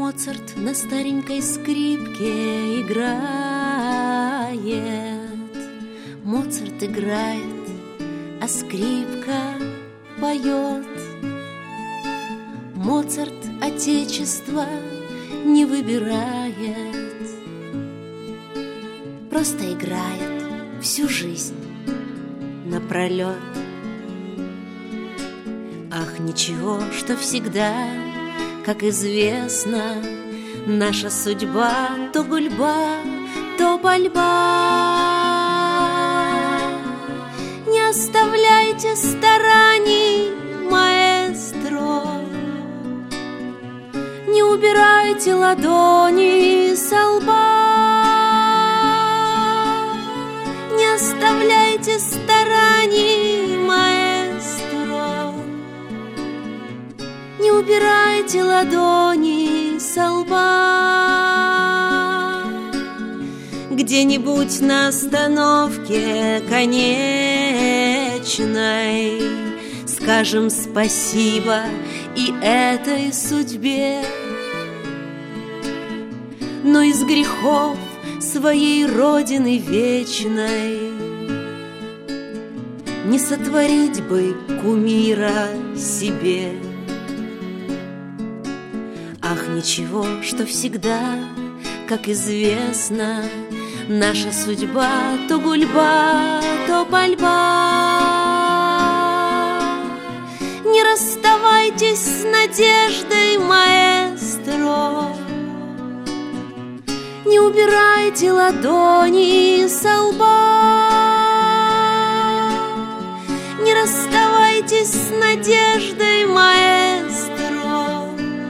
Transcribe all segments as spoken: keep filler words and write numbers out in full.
Моцарт на старенькой скрипке играет. Моцарт играет, а скрипка поет. Моцарт отечество не выбирает, просто играет всю жизнь напролет. Ах, ничего, что всегда, как известно, наша судьба то гульба, то пальба. Не оставляйте стараний, маэстро, не убирайте ладони со лба. Не оставляйте стараний, маэстро, не убирайте ладони со лба. Где-нибудь на остановке конечной скажем спасибо и этой судьбе. Но из грехов своей родины вечной не сотворить бы кумира себе. Ах, ничего, что всегда, как известно, наша судьба то гульба, то пальба. Не расставайтесь с надеждой, маэстро, не убирайте ладони со лба. Не расставайтесь с надеждой, маэстро,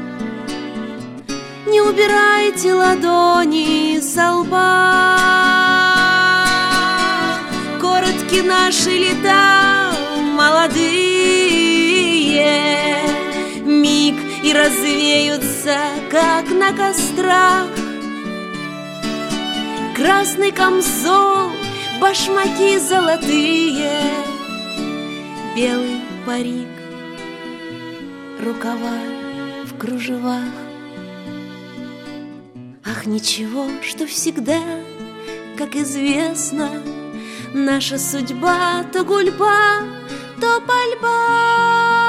не убирайте ладони со лба. Коротки наши лета молодые, миг и развеются, как на кострах. Красный камзол, башмаки золотые, белый парик, рукава в кружевах. Ах, ничего, что всегда, как известно, наша судьба то гульба, то пальба.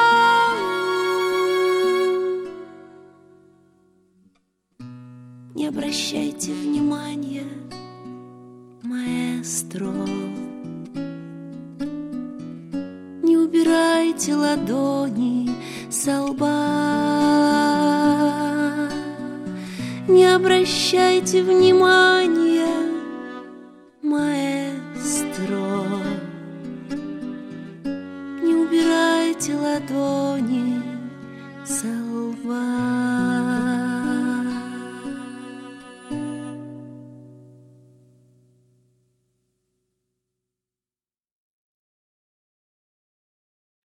Не обращайте внимания, маэстро, не убирайте ладони со лба. Не обращайте внимания, маэстро, не убирайте ладони со лба.